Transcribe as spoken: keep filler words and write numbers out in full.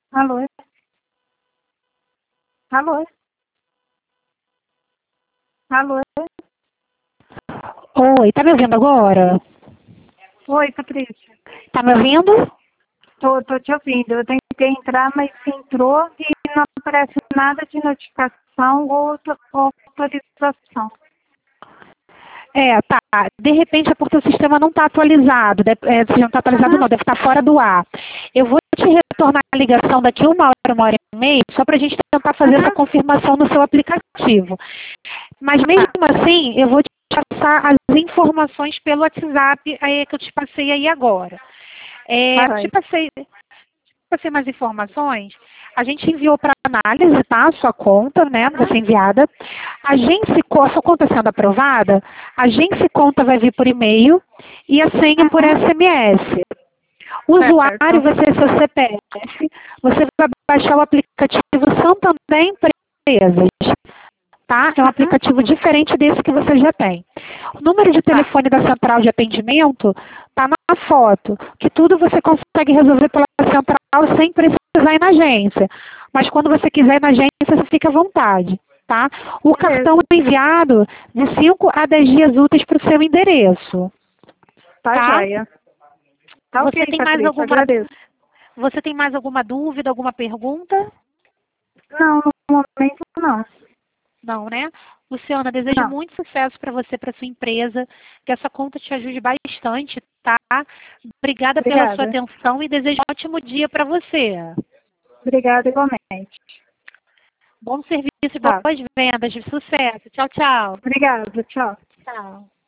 Alô? Alô? Alô? Oi, tá me ouvindo agora? Oi, Patrícia. Tá me ouvindo? Tô, tô te ouvindo. Eu tentei entrar, mas entrou e não aparece nada de notificação ou auto- autorização. É, tá. De repente é porque o sistema não está atualizado. Deve, é, se não está atualizado Uhum. não, deve estar fora do ar. Eu vou te retornar a ligação daqui uma hora, uma hora e meia, só para a gente tentar fazer essa Uhum. confirmação no seu aplicativo. Mas mesmo Tá. assim, eu vou te passar as informações pelo WhatsApp aí, que eu te passei aí agora. É, Tá, te aí. passei Para ter mais informações, a gente enviou para análise, tá? A sua conta, né? Vai Uhum. ser enviada. A Agência, a sua conta sendo aprovada, a Agência Conta vai vir por e-mail e a senha por Uhum. S M S. O usuário Certo. vai ser seu C P F. Você vai baixar o aplicativo Santander Empresas. Tá? É um Uhum. aplicativo diferente desse que você já tem. O número de Tá. telefone da central de atendimento está na foto, que tudo você consegue resolver pela central sem precisar ir na agência. Mas quando você quiser ir na agência, você fica à vontade. Tá? O Beleza. cartão é enviado de cinco a dez dias úteis para o seu endereço. Tá, Tá? joia. Tá Você ok, tem mais Patrícia. alguma, Agradeço. você tem mais alguma dúvida, alguma pergunta? Não, no momento não. Não, né? Luciana, desejo Não. muito sucesso para você, para sua empresa, que essa conta te ajude bastante, tá? Obrigada pela sua Obrigada. atenção e desejo um ótimo dia para você. Obrigada igualmente. Bom serviço e Tá. boas vendas, de sucesso. Tchau, tchau. Obrigada. Tchau. Tchau.